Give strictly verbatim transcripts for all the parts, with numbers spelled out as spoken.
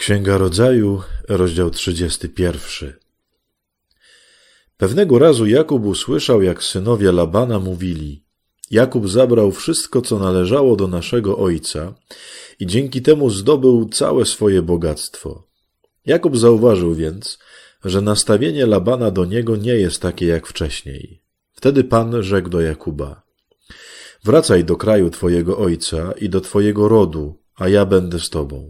Księga Rodzaju, rozdział trzydziesty pierwszy. Pewnego razu Jakub usłyszał, jak synowie Labana mówili: Jakub zabrał wszystko, co należało do naszego ojca i dzięki temu zdobył całe swoje bogactwo. Jakub zauważył więc, że nastawienie Labana do niego nie jest takie jak wcześniej. Wtedy Pan rzekł do Jakuba: Wracaj do kraju twojego ojca i do twojego rodu, a ja będę z tobą.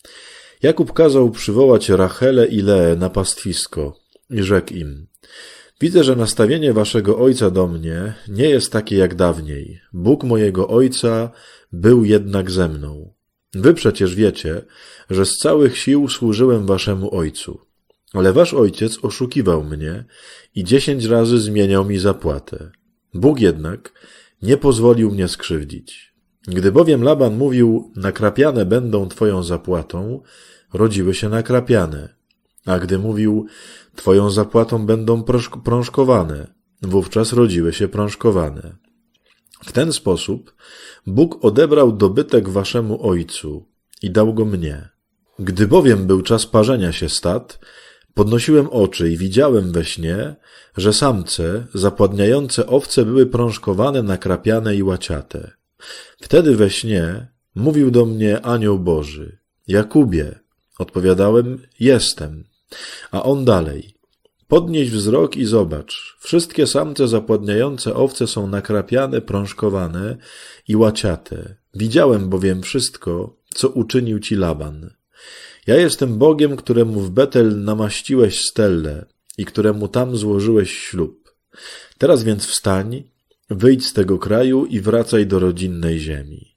Jakub kazał przywołać Rachelę i Leę na pastwisko i rzekł im: Widzę, że nastawienie waszego ojca do mnie nie jest takie jak dawniej. Bóg mojego ojca był jednak ze mną. Wy przecież wiecie, że z całych sił służyłem waszemu ojcu. Ale wasz ojciec oszukiwał mnie i dziesięć razy zmieniał mi zapłatę. Bóg jednak nie pozwolił mnie skrzywdzić. Gdy bowiem Laban mówił: nakrapiane będą twoją zapłatą, rodziły się nakrapiane. A gdy mówił: twoją zapłatą będą prążkowane, wówczas rodziły się prążkowane. W ten sposób Bóg odebrał dobytek waszemu ojcu i dał go mnie. Gdy bowiem był czas parzenia się stad, podnosiłem oczy i widziałem we śnie, że samce zapładniające owce były prążkowane, nakrapiane i łaciate. Wtedy we śnie mówił do mnie anioł Boży: Jakubie. Odpowiadałem: jestem. A on dalej: podnieś wzrok i zobacz, wszystkie samce zapładniające owce są nakrapiane, prążkowane i łaciate. Widziałem bowiem wszystko, co uczynił ci Laban. Ja jestem Bogiem, któremu w Betel namaściłeś stellę i któremu tam złożyłeś ślub. Teraz więc wstań, wyjdź z tego kraju i wracaj do rodzinnej ziemi.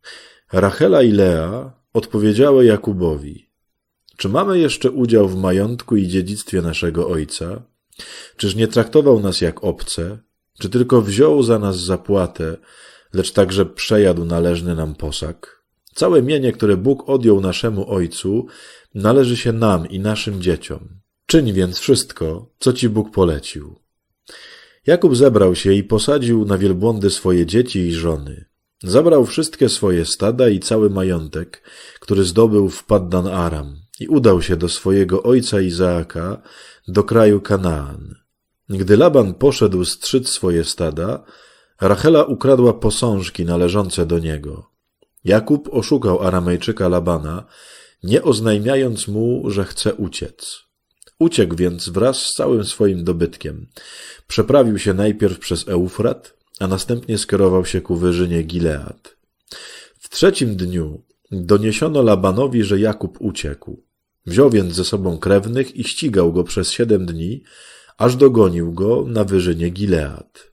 Rachela i Lea odpowiedziały Jakubowi: czy mamy jeszcze udział w majątku i dziedzictwie naszego ojca? Czyż nie traktował nas jak obce? Czy tylko wziął za nas zapłatę, lecz także przejadł należny nam posag? Całe mienie, które Bóg odjął naszemu ojcu, należy się nam i naszym dzieciom. Czyń więc wszystko, co ci Bóg polecił. Jakub zebrał się i posadził na wielbłądy swoje dzieci i żony. Zabrał wszystkie swoje stada i cały majątek, który zdobył w Paddan Aram, i udał się do swojego ojca Izaaka, do kraju Kanaan. Gdy Laban poszedł strzyc swoje stada, Rachela ukradła posążki należące do niego. Jakub oszukał Aramejczyka Labana, nie oznajmiając mu, że chce uciec. Uciekł więc wraz z całym swoim dobytkiem. Przeprawił się najpierw przez Eufrat, a następnie skierował się ku wyżynie Gilead. W trzecim dniu doniesiono Labanowi, że Jakub uciekł. Wziął więc ze sobą krewnych i ścigał go przez siedem dni, aż dogonił go na wyżynie Gilead.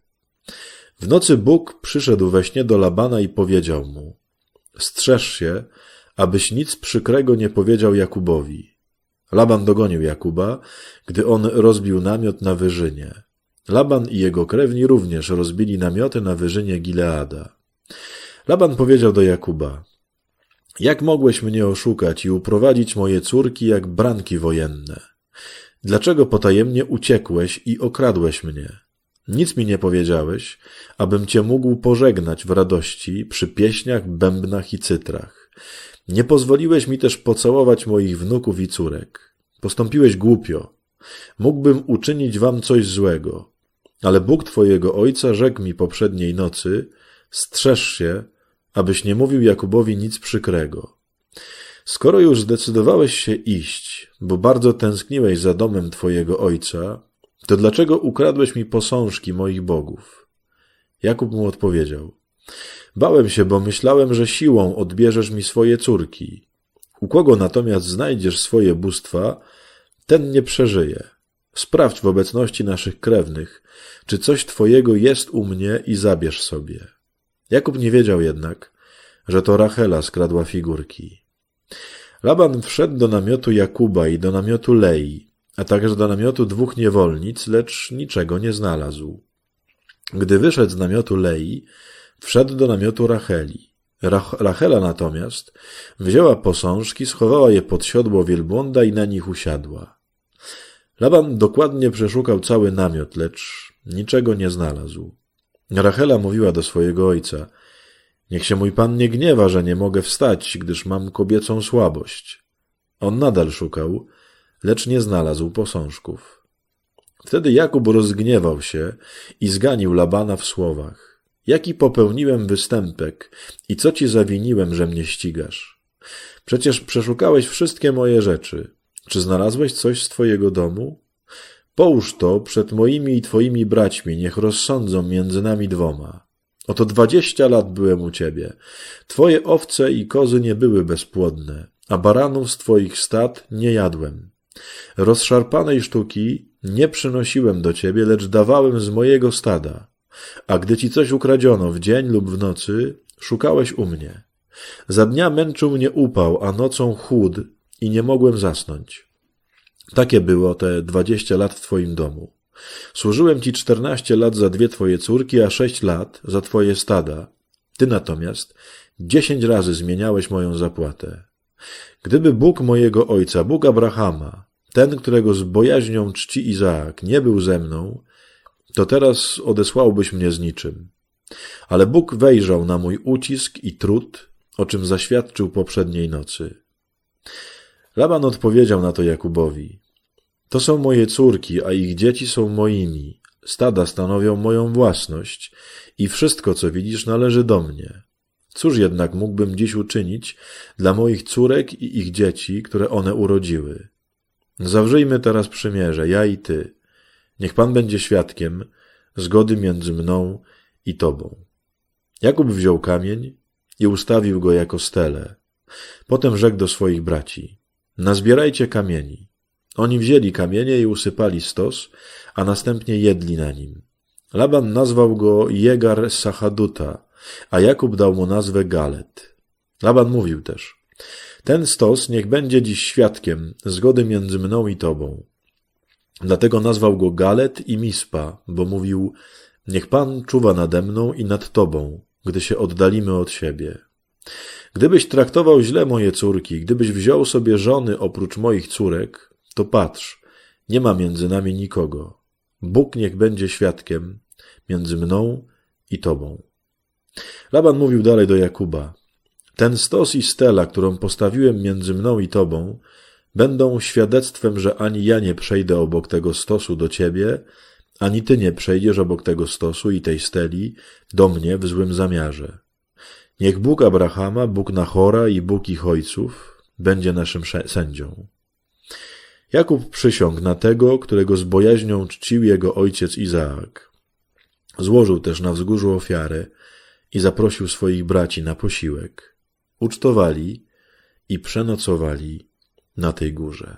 W nocy Bóg przyszedł we śnie do Labana i powiedział mu: strzeż się, abyś nic przykrego nie powiedział Jakubowi. Laban dogonił Jakuba, gdy on rozbił namiot na wyżynie. Laban i jego krewni również rozbili namioty na wyżynie Gileada. Laban powiedział do Jakuba: jak mogłeś mnie oszukać i uprowadzić moje córki jak branki wojenne? Dlaczego potajemnie uciekłeś i okradłeś mnie? Nic mi nie powiedziałeś, abym cię mógł pożegnać w radości przy pieśniach, bębnach i cytrach. Nie pozwoliłeś mi też pocałować moich wnuków i córek. Postąpiłeś głupio. Mógłbym uczynić wam coś złego. Ale Bóg twojego ojca rzekł mi poprzedniej nocy: strzeż się, abyś nie mówił Jakubowi nic przykrego. Skoro już zdecydowałeś się iść, bo bardzo tęskniłeś za domem twojego ojca, to dlaczego ukradłeś mi posążki moich bogów? Jakub mu odpowiedział: bałem się, bo myślałem, że siłą odbierzesz mi swoje córki. U kogo natomiast znajdziesz swoje bóstwa, ten nie przeżyje. Sprawdź w obecności naszych krewnych, czy coś twojego jest u mnie i zabierz sobie. Jakub nie wiedział jednak, że to Rachela skradła figurki. Laban wszedł do namiotu Jakuba i do namiotu Lei, a także do namiotu dwóch niewolnic, lecz niczego nie znalazł. Gdy wyszedł z namiotu Lei, wszedł do namiotu Racheli. Rach Rachela natomiast wzięła posążki, schowała je pod siodło wielbłąda i na nich usiadła. Laban dokładnie przeszukał cały namiot, lecz niczego nie znalazł. Rachela mówiła do swojego ojca: niech się mój pan nie gniewa, że nie mogę wstać, gdyż mam kobiecą słabość. On nadal szukał, lecz nie znalazł posążków. Wtedy Jakub rozgniewał się i zganił Labana w słowach. Jaki popełniłem występek i co ci zawiniłem, że mnie ścigasz? Przecież przeszukałeś wszystkie moje rzeczy. Czy znalazłeś coś z twojego domu? Połóż to przed moimi i twoimi braćmi, niech rozsądzą między nami dwoma. Oto dwadzieścia lat byłem u ciebie. Twoje owce i kozy nie były bezpłodne, a baranów z twoich stad nie jadłem. Rozszarpanej sztuki nie przynosiłem do ciebie, lecz dawałem z mojego stada. A gdy ci coś ukradziono w dzień lub w nocy, szukałeś u mnie. Za dnia męczył mnie upał, a nocą chłód i nie mogłem zasnąć. Takie było te dwadzieścia lat w twoim domu. Służyłem ci czternaście lat za dwie twoje córki, a sześć lat za twoje stada. Ty natomiast dziesięć razy zmieniałeś moją zapłatę. Gdyby Bóg mojego ojca, Bóg Abrahama, ten, którego z bojaźnią czci Izaak, nie był ze mną, to teraz odesłałbyś mnie z niczym. Ale Bóg wejrzał na mój ucisk i trud, o czym zaświadczył poprzedniej nocy. Laban odpowiedział na to Jakubowi. To są moje córki, a ich dzieci są moimi. Stada stanowią moją własność i wszystko, co widzisz, należy do mnie. Cóż jednak mógłbym dziś uczynić dla moich córek i ich dzieci, które one urodziły? Zawrzyjmy teraz przymierze, ja i ty. Niech Pan będzie świadkiem zgody między mną i tobą. Jakub wziął kamień i ustawił go jako stelę. Potem rzekł do swoich braci. Nazbierajcie kamieni. Oni wzięli kamienie i usypali stos, a następnie jedli na nim. Laban nazwał go Jegar Sachaduta, a Jakub dał mu nazwę Galet. Laban mówił też, ten stos niech będzie dziś świadkiem zgody między mną i tobą. Dlatego nazwał go Galet i Mispa, bo mówił, niech Pan czuwa nade mną i nad tobą, gdy się oddalimy od siebie. Gdybyś traktował źle moje córki, gdybyś wziął sobie żony oprócz moich córek, to patrz, nie ma między nami nikogo. Bóg niech będzie świadkiem między mną i tobą. Laban mówił dalej do Jakuba, ten stos i stela, którą postawiłem między mną i tobą, będą świadectwem, że ani ja nie przejdę obok tego stosu do ciebie, ani ty nie przejdziesz obok tego stosu i tej steli do mnie w złym zamiarze. Niech Bóg Abrahama, Bóg Nachora i Bóg ich ojców będzie naszym sędzią. Jakub przysiągł na tego, którego z bojaźnią czcił jego ojciec Izaak. Złożył też na wzgórzu ofiarę i zaprosił swoich braci na posiłek. Ucztowali i przenocowali na tej górze.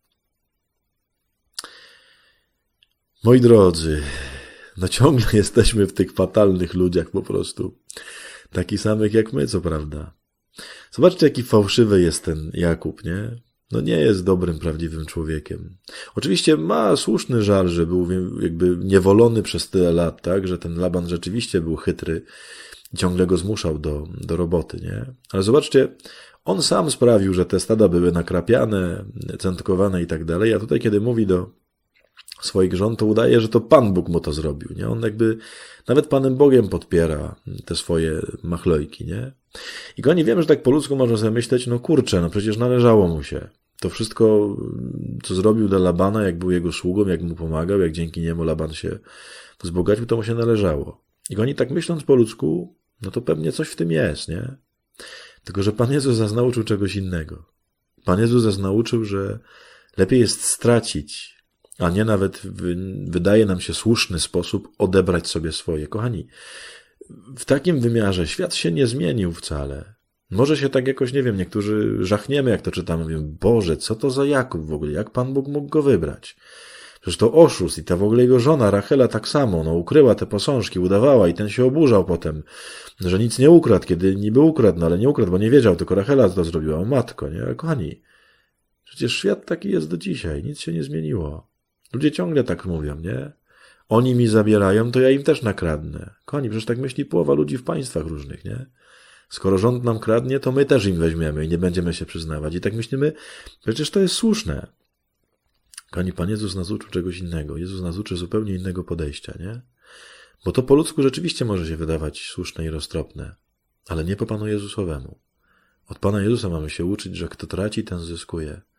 Moi drodzy, no ciągle jesteśmy w tych fatalnych ludziach po prostu. Takich samych jak my, co prawda. Zobaczcie, jaki fałszywy jest ten Jakub, nie? No nie jest dobrym, prawdziwym człowiekiem. Oczywiście ma słuszny żal, że był jakby niewolony przez tyle lat, tak? Że ten Laban rzeczywiście był chytry i ciągle go zmuszał do, do roboty, nie? Ale zobaczcie, on sam sprawił, że te stada były nakrapiane, centkowane i tak dalej, a tutaj kiedy mówi do swoich żon, to udaje, że to Pan Bóg mu to zrobił, nie? On jakby nawet Panem Bogiem podpiera te swoje machlojki, nie? I kochani, wiem, że tak po ludzku można sobie myśleć, no kurczę, no przecież należało mu się. To wszystko, co zrobił dla Labana, jak był jego sługą, jak mu pomagał, jak dzięki niemu Laban się wzbogacił, to mu się należało. I kochani, tak myśląc po ludzku, no to pewnie coś w tym jest, nie? Tylko że Pan Jezus nas nauczył czegoś innego. Pan Jezus nas nauczył, że lepiej jest stracić, a nie nawet wydaje nam się słuszny sposób odebrać sobie swoje. Kochani, w takim wymiarze świat się nie zmienił wcale. Może się tak jakoś, nie wiem, niektórzy żachniemy, jak to czytamy, mówią, Boże, co to za Jakub w ogóle, jak Pan Bóg mógł go wybrać? Przecież to oszust i ta w ogóle jego żona Rachela tak samo, no ukryła te posążki, udawała i ten się oburzał potem, że nic nie ukradł, kiedy niby ukradł, no ale nie ukradł, bo nie wiedział, tylko Rachela to zrobiła, o matko, nie? Ale kochani, przecież świat taki jest do dzisiaj, nic się nie zmieniło. Ludzie ciągle tak mówią, nie? Oni mi zabierają, to ja im też nakradnę. Kochani, przecież tak myśli połowa ludzi w państwach różnych, nie? Skoro rząd nam kradnie, to my też im weźmiemy i nie będziemy się przyznawać. I tak myślimy, przecież to jest słuszne. Kochani, Pan Jezus nas uczył czegoś innego. Jezus nas uczy zupełnie innego podejścia, nie? Bo to po ludzku rzeczywiście może się wydawać słuszne i roztropne, ale nie po Panu Jezusowemu. Od Pana Jezusa mamy się uczyć, że kto traci, ten zyskuje.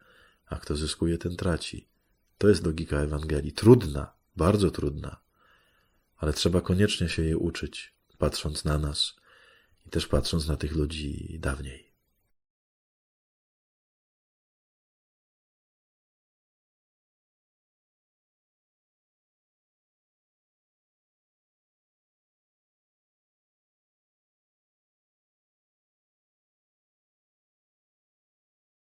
a kto zyskuje, ten traci. To jest logika Ewangelii. Trudna, bardzo trudna, ale trzeba koniecznie się jej uczyć, patrząc na nas i też patrząc na tych ludzi dawniej.